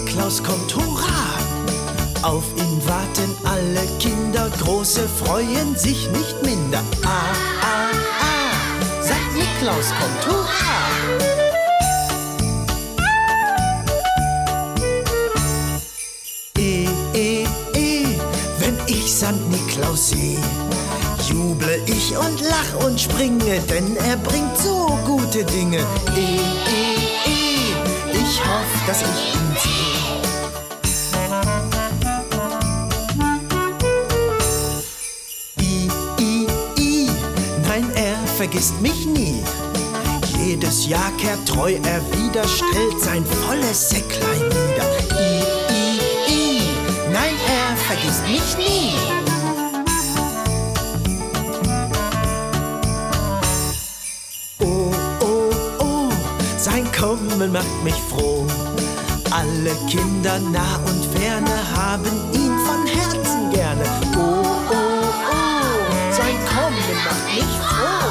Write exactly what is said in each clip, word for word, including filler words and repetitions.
Niklaus kommt, hurra! Auf ihn warten alle Kinder, Große freuen sich nicht minder. Ah, ah, ah, Sankt Niklaus kommt, hurra! Eh, eh, eh, wenn ich Sankt Niklaus seh, juble ich und lach und springe, denn er bringt so gute Dinge. Eh, eh, eh, ich hoff, dass ich ihn seh. Vergisst mich nie. Jedes Jahr kehrt treu er wieder, stellt sein volles Säcklein nieder. I, I, I, nein, er vergisst mich nie. Oh, oh, oh, sein Kommen macht mich froh. Alle Kinder nah und ferne haben ihn von Herzen gerne. Oh, oh, oh, sein Kommen macht mich froh.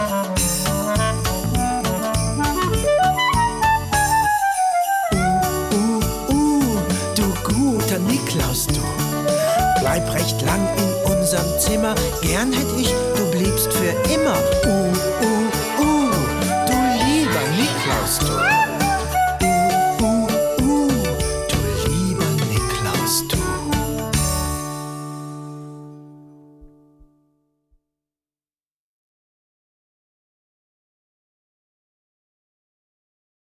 Niklaus, du, bleib recht lang in unserem Zimmer. Gern hätt ich, du bliebst für immer. Uh, uh,